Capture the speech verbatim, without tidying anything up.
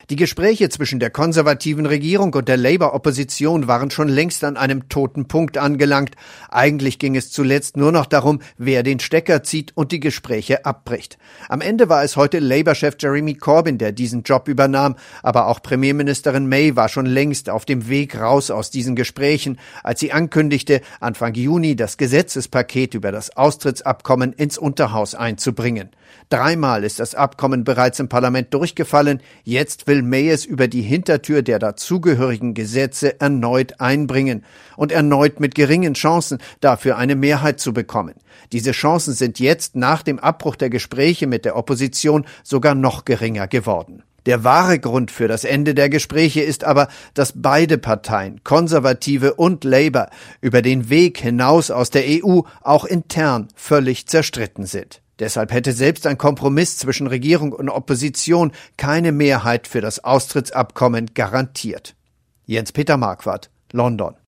Die Gespräche zwischen der konservativen Regierung und der Labour-Opposition waren schon längst an einem toten Punkt angelangt. Eigentlich ging es zuletzt nur noch darum, wer den Stecker zieht und die Gespräche abbricht. Am Ende war es heute Labour-Chef Jeremy Corbyn, der diesen Job übernahm. Aber auch Premierministerin May war schon längst auf dem Weg raus aus diesen Gesprächen, als sie ankündigte, Anfang Juni das Gesetzespaket über das Austrittsabkommen ins Unterhaus einzubringen. Dreimal ist das Abkommen bereits im Parlament durchgefallen. Jetzt will May es über die Hintertür der dazugehörigen Gesetze erneut einbringen und erneut mit geringen Chancen dafür eine Mehrheit zu bekommen. Diese Chancen sind jetzt nach dem Abbruch der Gespräche mit der Opposition sogar noch geringer geworden. Der wahre Grund für das Ende der Gespräche ist aber, dass beide Parteien, Konservative und Labour, über den Weg hinaus aus der E U auch intern völlig zerstritten sind. Deshalb hätte selbst ein Kompromiss zwischen Regierung und Opposition keine Mehrheit für das Austrittsabkommen garantiert. Jens-Peter Marquardt, London.